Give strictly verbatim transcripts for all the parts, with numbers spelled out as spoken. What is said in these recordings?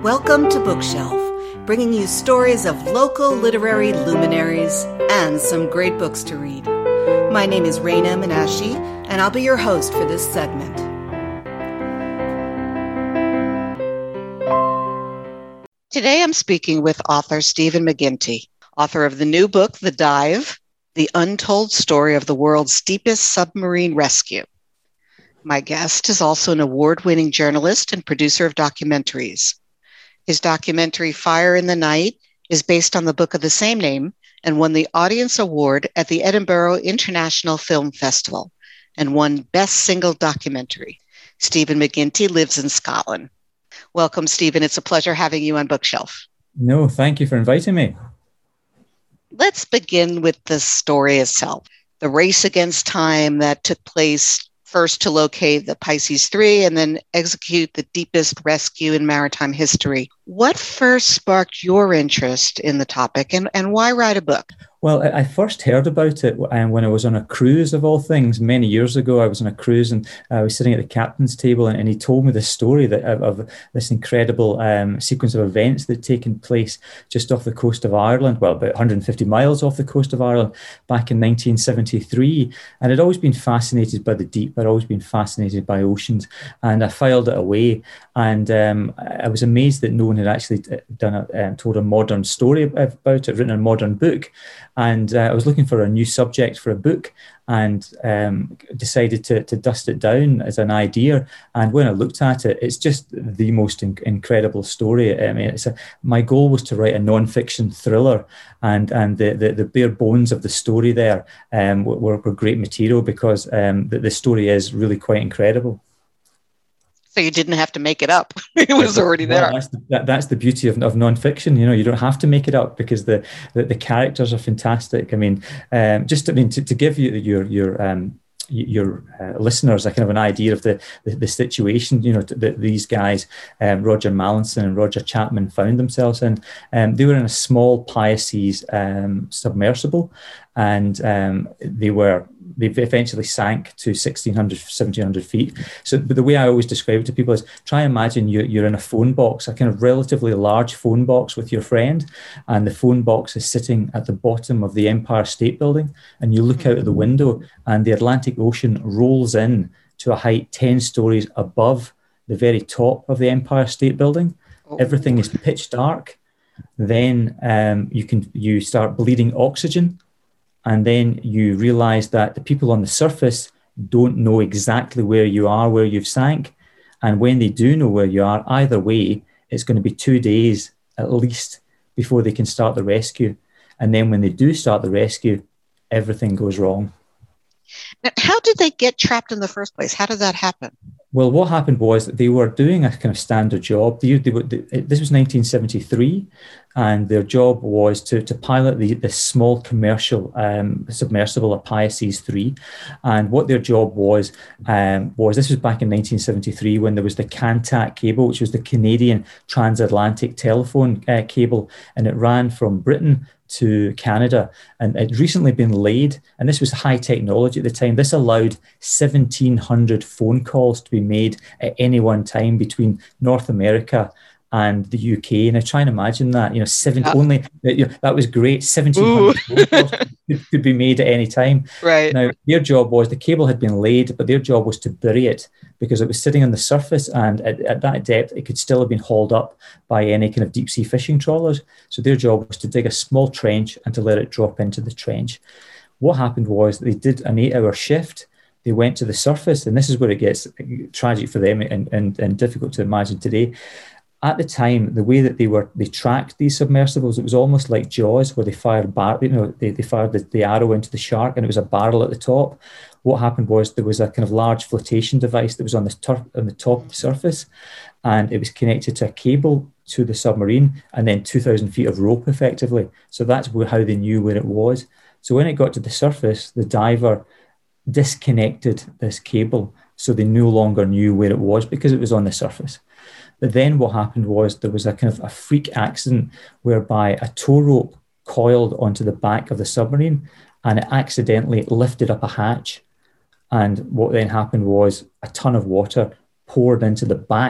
Welcome to Bookshelf, bringing you stories of local literary luminaries and some great books to read. My name is Raina Menashe, and I'll be your host for this segment. Today I'm speaking with author Stephen McGinty, author of the new book, The Dive, The Untold Story of the World's Deepest Submarine Rescue. My guest is also an award-winning journalist and producer of documentaries. His documentary, Fire in the Night, is based on the book of the same name and won the Audience Award at the Edinburgh International Film Festival and won Best Single Documentary. Stephen McGinty lives in Scotland. Welcome, Stephen. It's a pleasure having you on Bookshelf. No, thank you for inviting me. Let's begin with the story itself. The race against time that took place first to locate the Pisces three and then execute the deepest rescue in maritime history. What first sparked your interest in the topic, and, and why write a book? Well, I first heard about it when I was on a cruise, of all things. Many years ago, I was on a cruise and I was sitting at the captain's table, and, and he told me this story that of, of this incredible um, sequence of events that had taken place just off the coast of Ireland, well, about one hundred fifty miles off the coast of Ireland back in nineteen seventy-three. And I'd always been fascinated by the deep. I'd always been fascinated by oceans, and I filed it away. And um, I was amazed that no one had actually done a, um, told a modern story about it, written a modern book. And uh, I was looking for a new subject for a book, and um, decided to, to dust it down as an idea. And when I looked at it, it's just the most in- incredible story. I mean, it's a, my goal was to write a non-fiction thriller, and and the, the, the bare bones of the story there um, were, were great material, because um, the, the story is really quite incredible. So you didn't have to make it up. It was already there. Well, that's, the, that, that's the beauty of, of nonfiction. You know, you don't have to make it up, because the, the, the characters are fantastic. I mean, um, just I mean to, to give you your your um, your uh, listeners a kind of an idea of the the, the situation. You know, that these guys, um, Roger Mallinson and Roger Chapman, found themselves in. Um, they were in a small Pisces um, submersible, and um, they were. They eventually sank to sixteen hundred, seventeen hundred feet. So but the way I always describe it to people is, try and imagine you're, you're in a phone box, a kind of relatively large phone box with your friend, and the phone box is sitting at the bottom of the Empire State Building, and you look out of the window and the Atlantic Ocean rolls in to a height ten stories above the very top of the Empire State Building. Everything is pitch dark. Then um, you can you start bleeding oxygen. And then you realize that the people on the surface don't know exactly where you are, where you've sank. And when they do know where you are, either way, it's going to be two days at least before they can start the rescue. And then when they do start the rescue, everything goes wrong. Now, how did they get trapped in the first place? How did that happen? Well, what happened was that they were doing a kind of standard job. They, they were, they, this was nineteen seventy-three, and their job was to, to pilot the, the small commercial um, submersible, a Pisces three. And what their job was, um, was this was back in nineteen seventy-three, when there was the Cantac cable, which was the Canadian transatlantic telephone uh, cable, and it ran from Britain to Canada, and it recently been laid, and this was high technology at the time. This allowed seventeen hundred phone calls to be made at any one time between North America and the U K. Now try and imagine that, you know, seven yeah. only you know, that was great. seventeen hundred phone calls could, could be made at any time. Right. Now their job was, the cable had been laid, but their job was to bury it, because it was sitting on the surface, and at, at that depth it could still have been hauled up by any kind of deep sea fishing trawlers. So their job was to dig a small trench and to let it drop into the trench. What happened was they did an eight-hour shift. They went to the surface, and this is where it gets tragic for them and, and, and difficult to imagine today. At the time, the way that they were, they tracked these submersibles, it was almost like Jaws, where they fired, bar, you know, they, they fired the, the arrow into the shark, and it was a barrel at the top. What happened was there was a kind of large flotation device that was on the tur- on the top of the surface, and it was connected to a cable to the submarine, and then two thousand feet of rope, effectively. So that's where, how they knew where it was. So when it got to the surface, the diver disconnected this cable, so they no longer knew where it was, because it was on the surface. But then what happened was there was a kind of a freak accident whereby a tow rope coiled onto the back of the submarine, and it accidentally lifted up a hatch. And what then happened was a ton of water poured into the back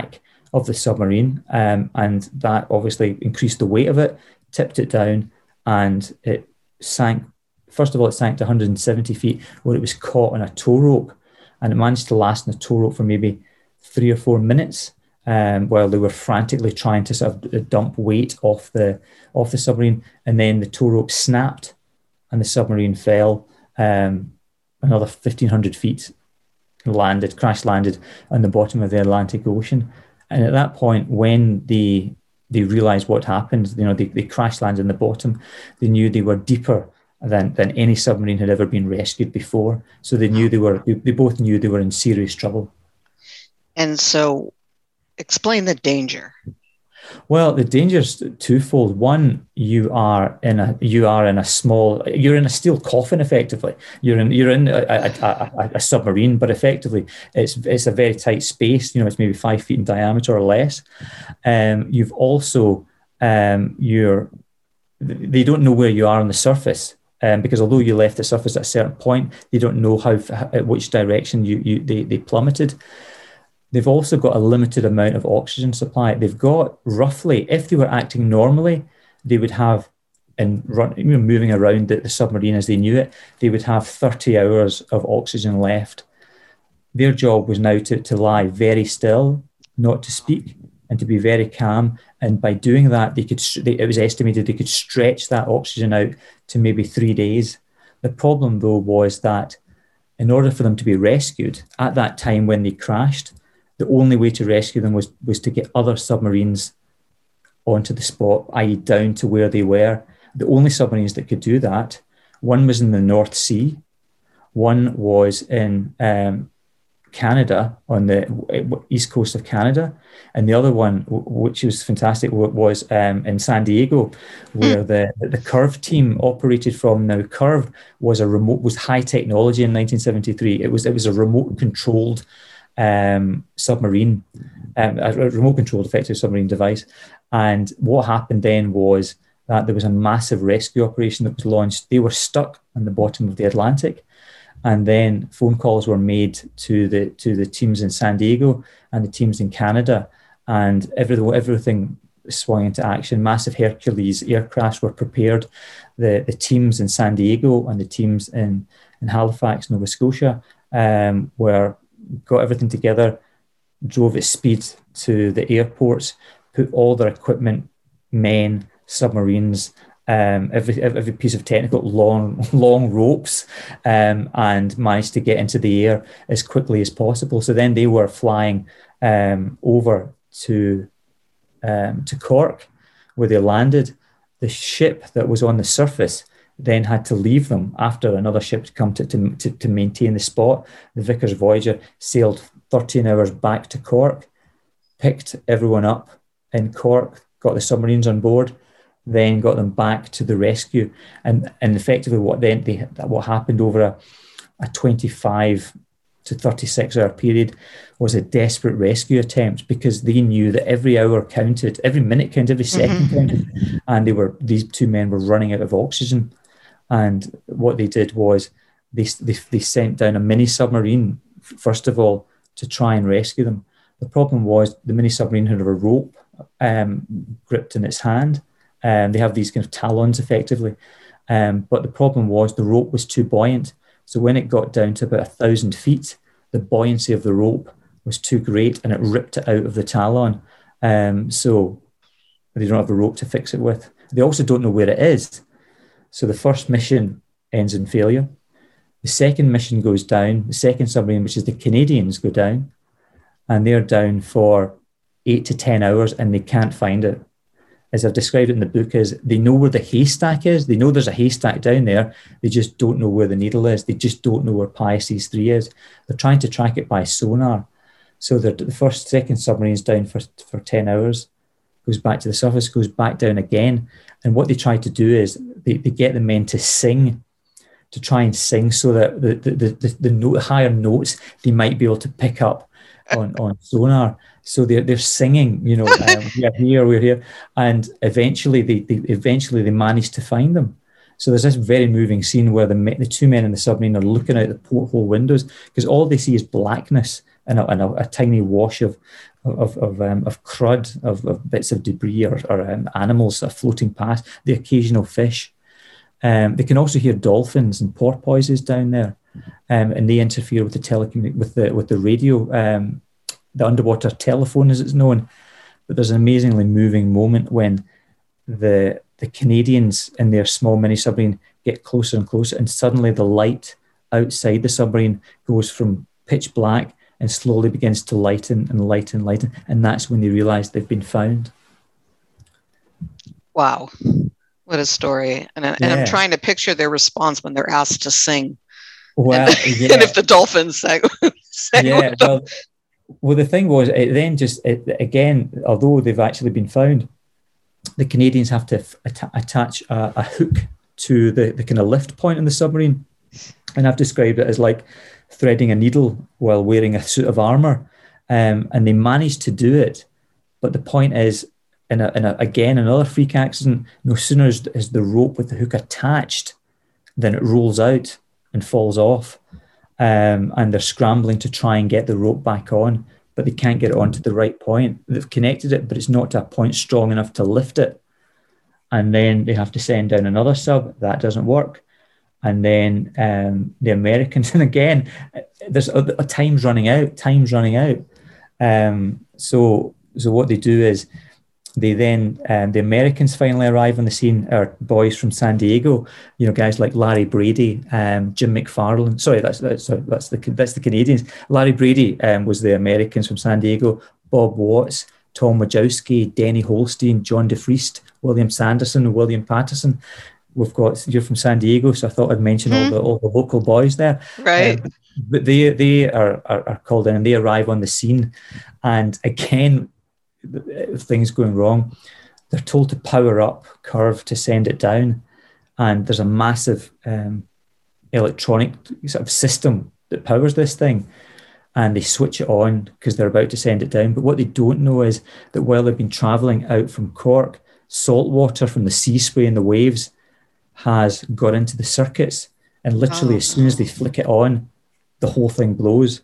of the submarine, um, and that obviously increased the weight of it, tipped it down, and it sank. First of all, it sank to one hundred seventy feet, where it was caught on a tow rope, and it managed to last in a tow rope for maybe three or four minutes, um, while they were frantically trying to sort of dump weight off the off the submarine, and then the tow rope snapped, and the submarine fell um, another fifteen hundred feet, landed, crash landed on the bottom of the Atlantic Ocean. And at that point, when they they realized what happened, you know, they, they crash landed on the bottom, they knew they were deeper than than any submarine had ever been rescued before. So they knew they were, they, they both knew they were in serious trouble. And so explain the danger. Well, the danger is twofold. One, you are in a you are in a small you're in a steel coffin. Effectively, you're in you're in a, a, a, a submarine, but effectively, it's it's a very tight space. You know, it's maybe five feet in diameter or less. Um, you've also um, you're they don't know where you are on the surface. Um, because although you left the surface at a certain point, they don't know how at which direction you you they, they plummeted. They've also got a limited amount of oxygen supply. They've got roughly, if they were acting normally, they would have, and run, you know, moving around the, the submarine as they knew it, they would have thirty hours of oxygen left. Their job was now to, to lie very still, not to speak, and to be very calm. And by doing that, they could. They, it was estimated they could stretch that oxygen out to maybe three days. The problem, though, was that in order for them to be rescued at that time when they crashed, the only way to rescue them was, was to get other submarines onto the spot, that is down to where they were. The only submarines that could do that, one was in the North Sea, one was in um, Canada, on the east coast of Canada, and the other one, which was fantastic, was um, in San Diego, where the, the Curve team operated from. Now, Curve was a remote, was high technology in nineteen seventy-three. It was, it was a remote controlled Um, submarine, um, a remote controlled effective submarine device. And what happened then was that there was a massive rescue operation that was launched. They were stuck on the bottom of the Atlantic, and then phone calls were made to the to the teams in San Diego and the teams in Canada, and everything everything swung into action. Massive Hercules aircrafts were prepared. The the teams in San Diego and the teams in in Halifax, Nova Scotia, um, were got everything together, drove at speed to the airports, put all their equipment, men, submarines, um, every every piece of technical, long long ropes, um, and managed to get into the air as quickly as possible. So then they were flying um, over to um, to Cork, where they landed. The ship that was on the surface then had to leave them after another ship had come to, to, to, to maintain the spot. The Vickers Voyager sailed thirteen hours back to Cork, picked everyone up in Cork, got the submarines on board, then got them back to the rescue. And, and effectively what then they, what happened over a, a twenty-five to thirty-six hour period was a desperate rescue attempt, because they knew that every hour counted, every minute counted, every second mm-hmm. counted, and they were these two men were running out of oxygen. And what they did was they, they they sent down a mini submarine, first of all, to try and rescue them. The problem was the mini submarine had a rope um, gripped in its hand. Um, they have these kind of talons, effectively. Um, but the problem was the rope was too buoyant. So when it got down to about a thousand feet, the buoyancy of the rope was too great, and it ripped it out of the talon. Um, so they don't have a rope to fix it with. They also don't know where it is. So the first mission ends in failure. The second mission goes down. The second submarine, which is the Canadians, go down, and they're down for eight to ten hours, and they can't find it. As I've described it in the book, is they know where the haystack is. They know there's a haystack down there. They just don't know where the needle is. They just don't know where Pisces three is. They're trying to track it by sonar. So the first, second submarine's down for, for ten hours, goes back to the surface, goes back down again. And what they try to do is they, they get the men to sing, to try and sing, so that the the the, the, the note, higher notes they might be able to pick up on, on sonar. So they're they're singing, you know, um, we're here, we're here, and eventually they, they eventually they manage to find them. So there's this very moving scene where the the two men in the submarine are looking out the porthole windows, because all they see is blackness and a, and a, a tiny wash of of of, um, of crud, of, of bits of debris or, or um, animals that are floating past, the occasional fish. Um, they can also hear dolphins and porpoises down there, um, and they interfere with the telecommu- with the with the radio, um, the underwater telephone as it's known. But there's an amazingly moving moment when the the Canadians in their small mini submarine get closer and closer, and suddenly the light outside the submarine goes from pitch black and slowly begins to lighten and lighten and lighten, and that's when they realise they've been found. Wow, what a story! And, and yeah. I'm trying to picture their response when they're asked to sing. Well, and, yeah. and if the dolphins sang, sang yeah, well, well, the thing was, it then just it, again, although they've actually been found, the Canadians have to at- attach a, a hook to the, the kind of lift point in the submarine, and I've described it as like threading a needle while wearing a suit of armor, um, and they managed to do it. But the point is, in, a, in a, again another freak accident, no sooner is, is the rope with the hook attached than it rolls out and falls off, um, and they're scrambling to try and get the rope back on, but they can't get it onto the right point. They've connected it, but it's not to a point strong enough to lift it, and then they have to send down another sub. That doesn't work. And then um, the Americans, and again, there's a, a time's running out, time's running out. Um, so, so what they do is they then, um, the Americans finally arrive on the scene, are boys from San Diego, you know, guys like Larry Brady, um, Jim McFarland. Sorry, that's that's sorry, that's the that's the Canadians. Larry Brady um, was the Americans from San Diego. Bob Watts, Tom Wojcicki, Denny Holstein, John DeFriest, William Sanderson, William Patterson. We've got, you're from San Diego, so I thought I'd mention mm-hmm. all the all the local boys there. Right. Um, but they they are, are are called in and they arrive on the scene, and again, things going wrong. They're told to power up Curve to send it down, and there's a massive um, electronic sort of system that powers this thing, and they switch it on because they're about to send it down. But what they don't know is that while they've been travelling out from Cork, salt water from the sea spray and the waves has got into the circuits, and literally oh. as soon as they flick it on, the whole thing blows.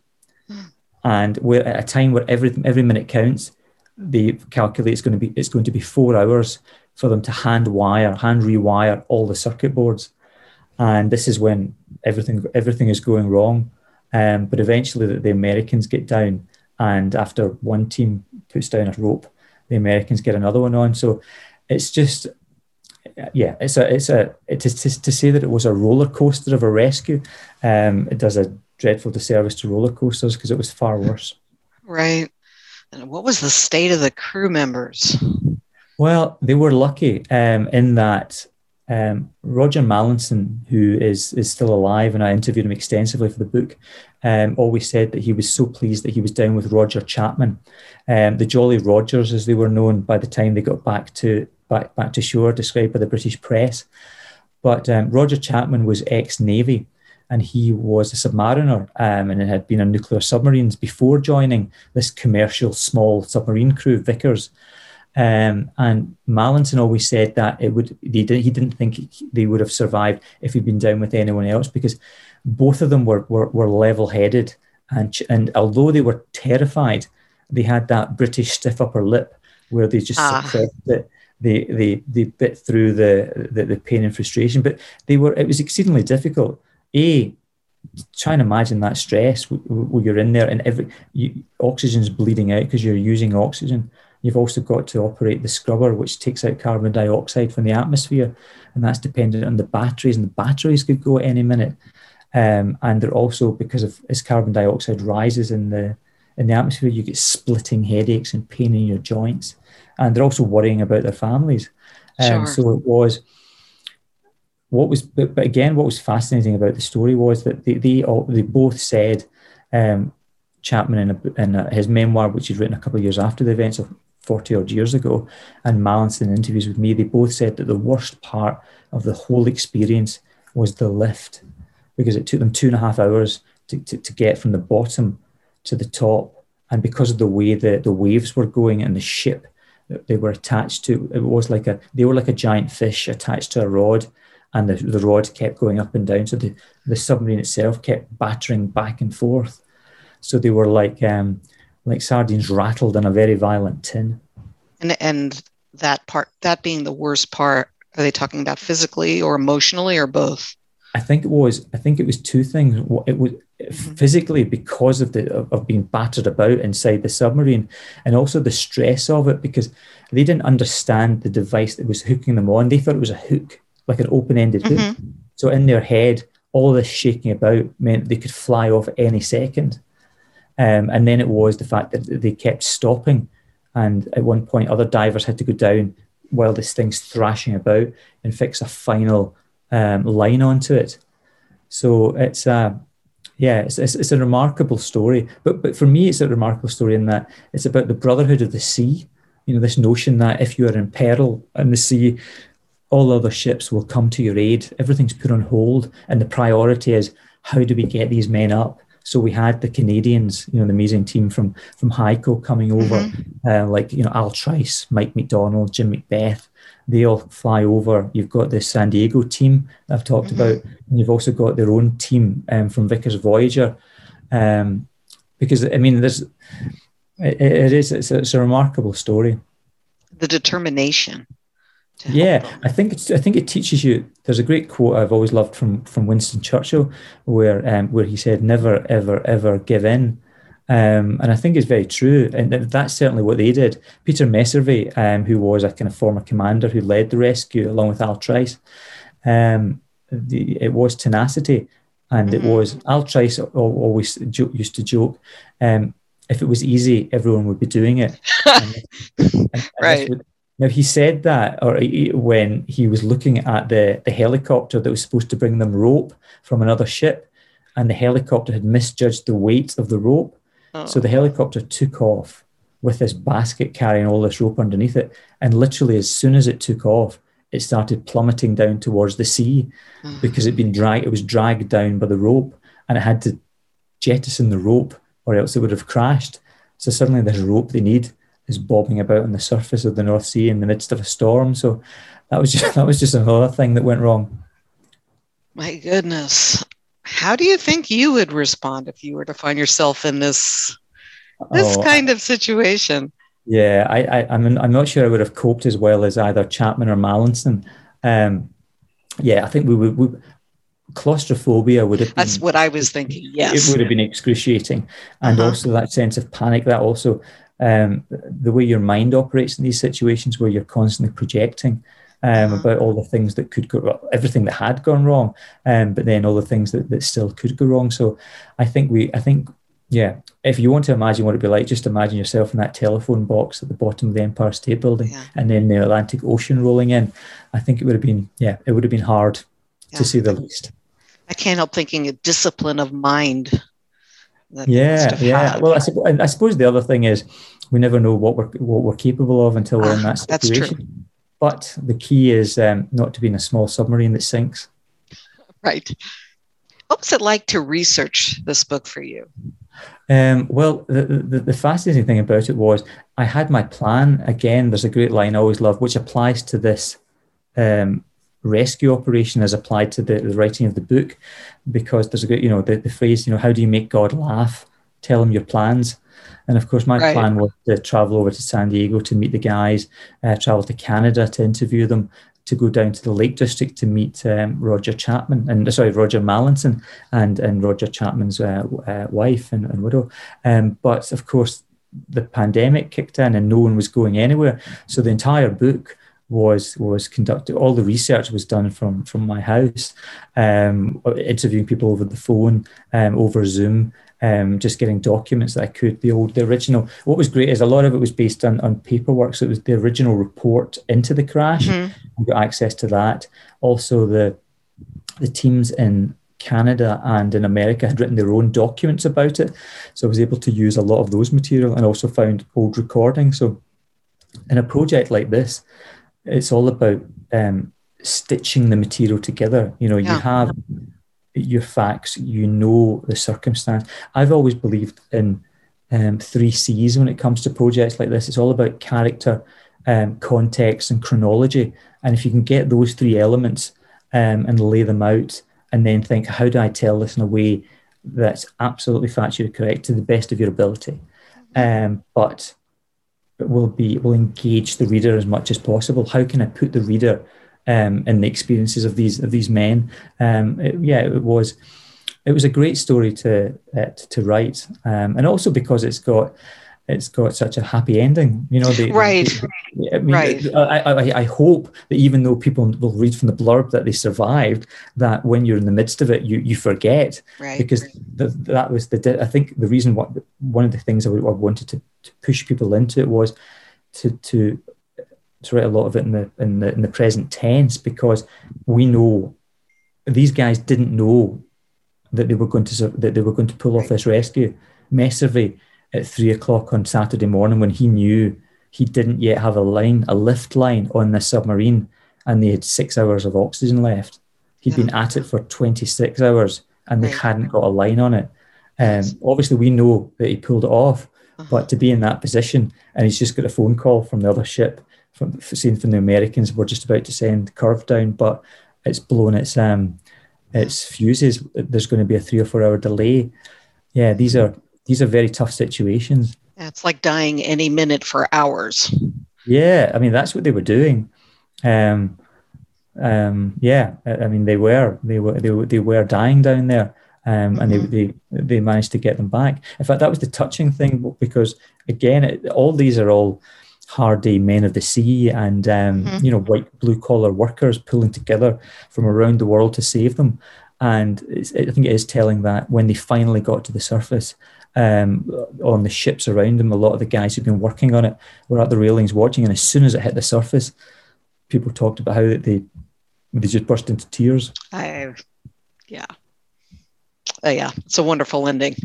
And we're at a time where every every minute counts. They calculate it's going to be it's going to be four hours for them to hand wire, hand rewire all the circuit boards, and this is when everything everything is going wrong. Um, but eventually, the, the Americans get down, and after one team puts down a rope, the Americans get another one on. So it's just. Yeah, it's a it's a it is to, to say that it was a roller coaster of a rescue. Um, it does a dreadful disservice to roller coasters because it was far worse. Right. And what was the state of the crew members? Well, they were lucky um, in that um, Roger Mallinson, who is is still alive, and I interviewed him extensively for the book, um, always said that he was so pleased that he was down with Roger Chapman, um, the Jolly Rogers, as they were known by the time they got back to. Back, back to shore, described by the British press. But um, Roger Chapman was ex-Navy, and he was a submariner um, and had been on nuclear submarines before joining this commercial small submarine crew, Vickers. Um, and Mallinson always said that it would. They did, he didn't think they would have survived if he'd been down with anyone else, because both of them were were, were level-headed, and and although they were terrified, they had that British stiff upper lip where they just ah. suppressed it. They, they they bit through the, the the pain and frustration, but they were it was exceedingly difficult. A, try and imagine that stress when you're in there and every you, oxygen's bleeding out because you're using oxygen. You've also got to operate the scrubber, which takes out carbon dioxide from the atmosphere, and that's dependent on the batteries, and the batteries could go at any minute. Um, and they're also, because of as carbon dioxide rises in the in the atmosphere, you get splitting headaches and pain in your joints. And they're also worrying about their families. Um, sure. So it was, what was, but, but again, what was fascinating about the story was that they they, all, they both said, um, Chapman in, a, in a, his memoir, which he'd written a couple of years after the events of forty odd years ago, and Mallinson in interviews with me, they both said that the worst part of the whole experience was the lift, because it took them two and a half hours to, to, to get from the bottom to the top. And because of the way the, the waves were going and the ship they were attached to, it was like a, they were like a giant fish attached to a rod, and the, the rod kept going up and down. So the, the submarine itself kept battering back and forth. So they were like um, like sardines rattled in a very violent tin. And and that part, that being the worst part, are they talking about physically or emotionally or both? I think it was. I think it was two things. It was mm-hmm. physically because of the of, of being battered about inside the submarine, and also the stress of it because they didn't understand the device that was hooking them on. They thought it was a hook, like an open-ended mm-hmm. hook. So in their head, all this shaking about meant they could fly off at any second. Um, and then it was the fact that they kept stopping, and at one point, other divers had to go down while this thing's thrashing about and fix a final Um, line onto it. So it's a yeah, it's, it's it's a remarkable story. But but for me, it's a remarkable story in that it's about the brotherhood of the sea. You know, this notion that if you are in peril in the sea, all other ships will come to your aid. Everything's put on hold, and the priority is how do we get these men up? So we had the Canadians, you know, the amazing team from from HyCO coming over, mm-hmm. uh, like you know Al Trice, Mike McDonald, Jim McBeth. They all fly over. You've got the San Diego team I've talked mm-hmm. about, and you've also got their own team um, from Vickers Voyager. Um, because I mean, there's it, it is it's a, it's a remarkable story. The determination. Yeah, I think it's. I think it teaches you. There's a great quote I've always loved from from Winston Churchill, where um, where he said, "Never, ever, ever give in." Um, and I think it's very true, and that's certainly what they did. Peter Messervy, um, who was a kind of former commander who led the rescue along with Al Trice, um, the, it was tenacity, and mm-hmm. it was Al Trice always jo- used to joke, um, if it was easy, everyone would be doing it. and, and, right. And now he said that, or he, when he was looking at the the helicopter that was supposed to bring them rope from another ship, and the helicopter had misjudged the weight of the rope. Oh. So the helicopter took off with this basket carrying all this rope underneath it. And literally as soon as it took off, it started plummeting down towards the sea mm-hmm. because it'd been dragged, it was dragged down by the rope, and it had to jettison the rope or else it would have crashed. So suddenly this rope they need is bobbing about on the surface of the North Sea in the midst of a storm. So that was just, that was just another thing that went wrong. My goodness. How do you think you would respond if you were to find yourself in this this oh, kind of situation? Yeah, I, I, I'm I'm not sure I would have coped as well as either Chapman or Mallinson. Um, yeah, I think we would. We, claustrophobia would have been. That's what I was thinking. Yes, it would have been excruciating, and uh-huh. also that sense of panic. That also um, the way your mind operates in these situations, where you're constantly projecting. Um, about all the things that could go wrong, everything that had gone wrong, um, but then all the things that, that still could go wrong. So I think we, I think, yeah, if you want to imagine what it'd be like, just imagine yourself in that telephone box at the bottom of the Empire State Building yeah. and then the Atlantic Ocean rolling in. I think it would have been, yeah, it would have been hard yeah. to say the least. I can't help thinking a discipline of mind. That yeah, yeah. Had. Well, I suppose, I suppose the other thing is we never know what we're, what we're capable of until we're uh, in that situation. That's true. But the key is um, not to be in a small submarine that sinks. Right. What was it like to research this book for you? Um, well, the, the, the fascinating thing about it was I had my plan. Again, there's a great line I always love, which applies to this um, rescue operation as applied to the, the writing of the book, because there's a good, you know, the, the phrase, you know, how do you make God laugh? Tell him your plans. And of course, my right. plan was to travel over to San Diego to meet the guys, uh, travel to Canada to interview them, to go down to the Lake District to meet um, Roger Chapman, and sorry, Roger Mallinson and, and Roger Chapman's uh, uh, wife and, and widow. Um, but of course, the pandemic kicked in and no one was going anywhere. So the entire book was was conducted, all the research was done from, from my house, um, interviewing people over the phone, um, over Zoom, Um, just getting documents that I could, the old, the original. What was great is a lot of it was based on, on paperwork. So it was the original report into the crash. Mm-hmm. I got access to that. Also, the the teams in Canada and in America had written their own documents about it. So I was able to use a lot of those material and also found old recordings. So in a project like this, it's all about um, stitching the material together. You know, yeah. you have your facts, you know the circumstance. I've always believed in um, three C's when it comes to projects like this. It's all about character, um, context, and chronology. And if you can get those three elements um, and lay them out, and then think, how do I tell this in a way that's absolutely factually correct to the best of your ability, um, but but will be will engage the reader as much as possible. How can I put the reader um, in the experiences of these of these men? Um, it, yeah, it was it was a great story to uh, to, to write, um, and also because it's got it's got such a happy ending. You know, the, right. The, the, I mean, right. I, I, I hope that even though people will read from the blurb that they survived, that when you're in the midst of it, you you forget, right. because the, that was the. I think the reason what one of the things I, I wanted to, to push people into it was to to to write a lot of it in the in the in the present tense, because we know these guys didn't know that they were going to that they were going to pull off this rescue. Messervy at three o'clock on Saturday morning, when he knew he didn't yet have a line, a lift line on the submarine, and they had six hours of oxygen left. He'd yeah. been at it for twenty-six hours, and they right. hadn't got a line on it. Um, yes. Obviously, we know that he pulled it off, uh-huh. but to be in that position, and he's just got a phone call from the other ship, from saying from the Americans, we're just about to send Curve down, but it's blown its um, its fuses. There's going to be a three or four hour delay. Yeah, these are these are very tough situations. Yeah, it's like dying any minute for hours. Yeah, I mean, that's what they were doing. Um, um, yeah, I mean, they were they were they were they were dying down there, um, mm-hmm. and they they they managed to get them back. In fact, that was the touching thing, because again, it, all these are all hardy men of the sea, and um, mm-hmm. you know, white blue collar workers pulling together from around the world to save them. And it's, I think it is telling that when they finally got to the surface, um, on the ships around them, a lot of the guys who'd been working on it were at the railings watching. And as soon as it hit the surface, people talked about how they they just burst into tears. I, yeah, uh, yeah, it's a wonderful ending.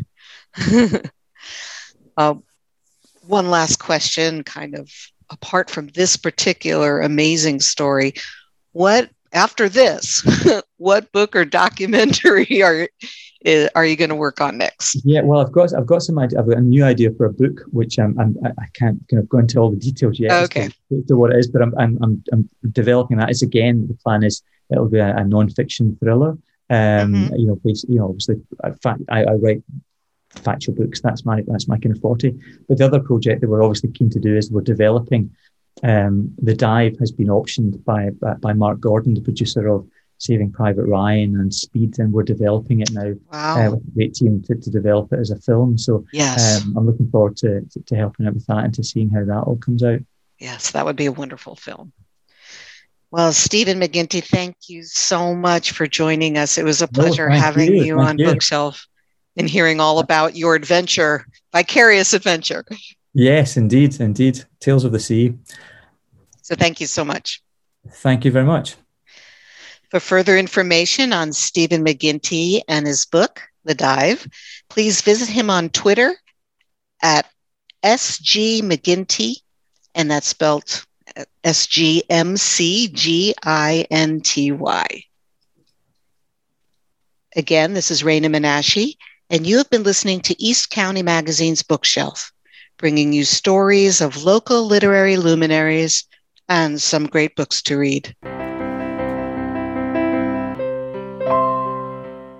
uh, one last question, kind of apart from this particular amazing story, what after this, what book or documentary are are you going to work on next? Yeah, well, I've got I've got some idea. I've got a new idea for a book, which I'm, I'm I can't kind of go into all the details yet. Okay. As to, to what it is, but I'm I'm I'm, I'm developing that. It's again, the plan is it'll be a, a non-fiction thriller. Um, mm-hmm. You know, basically, you know, obviously, fact, I, I write factual books. That's my that's my kind of forte. But the other project that we're obviously keen to do is we're developing. Um, The Dive has been optioned by by Mark Gordon, the producer of Saving Private Ryan and Speed, and we're developing it now. Wow. Uh, with a great team to, to develop it as a film. So yes. um, I'm looking forward to, to to helping out with that and to seeing how that all comes out. Yes, that would be a wonderful film. Well, Stephen McGinty, thank you so much for joining us. It was a pleasure no, having you, you on you. Bookshelf and hearing all about your adventure, vicarious adventure. Yes, indeed, indeed. Tales of the Sea. So thank you so much. Thank you very much. For further information on Stephen McGinty and his book, The Dive, please visit him on Twitter at S G McGinty, and that's spelled S G M C G I N T Y. Again, this is Raina Menashe, and you have been listening to East County Magazine's Bookshelf, bringing you stories of local literary luminaries and some great books to read.